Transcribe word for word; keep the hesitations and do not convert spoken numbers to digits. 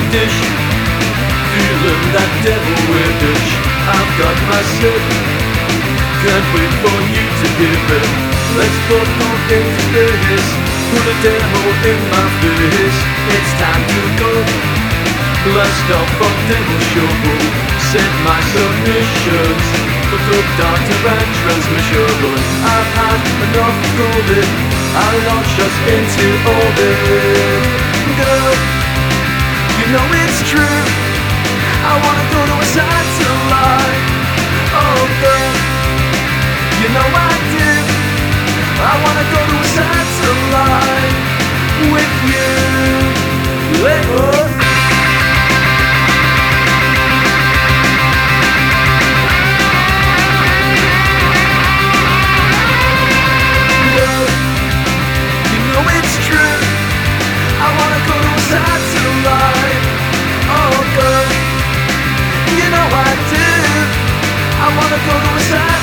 dish, feeling that devil wish. I've got my sip, can't wait for you to hear it. Let's both go into this, put a demo in my face. It's time to go, blast off a demo show. Set my submissions, but the doctor and transmission. I've had enough golden, I'll launch us into orbit. Girl, you know it's true, I wanna go to a satellite. Oh girl, you know I do, I wanna go to a satellite with you. Hey, oh. Girl, you know it's true, I wanna go to a satellite. Oh girl, you know I do, I wanna go to a satellite.